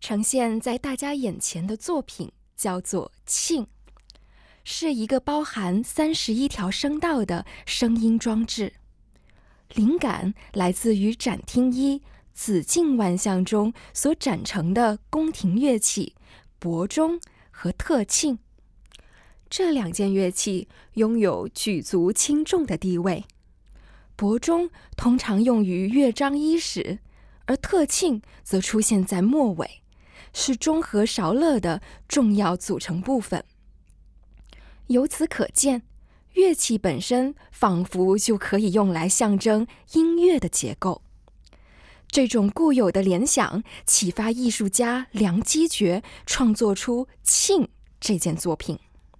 呈现在大家眼前的作品叫做磬，是一个包含31条声道的声音装置。灵感来自于展厅一紫禁万象中所展成的宫廷乐器钹钟和特磬。这2件乐器拥有举足轻重的地位。钹钟通常用于乐章伊始，而特磬则出现在末尾，是中和韶乐的重要组成部分。由此可见，乐器本身仿佛就可以用来象征音乐的结构。这种固有的联想启发艺术家梁基觉创作出磬这件作品。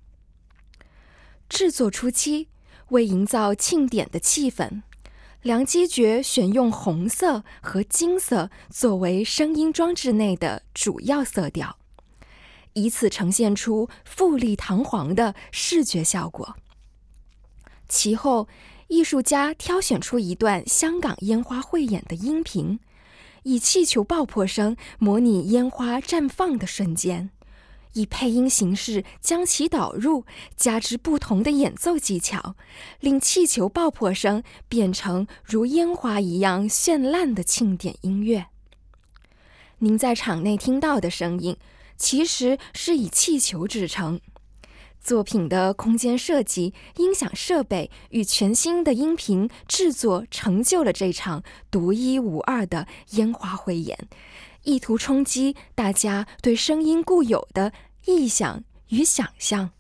制作初期，为营造庆典的气氛，梁基觉选用红色和金色作为声音装置内的主要色调，以此呈现出富丽堂皇的视觉效果。其后，艺术家挑选出一段香港烟花汇演的音频，以气球爆破声模拟烟花绽放的瞬间，以配音形式将其导入，加之不同的演奏技巧，令气球爆破声变成如烟花一样绚烂的庆典音乐。您在场内听到的声音，其实是以气球制成。作品的空间设计、音响设备与全新的音频制作成就了这场独一无二的烟花汇演，意图冲击大家对声音固有的臆想与想象。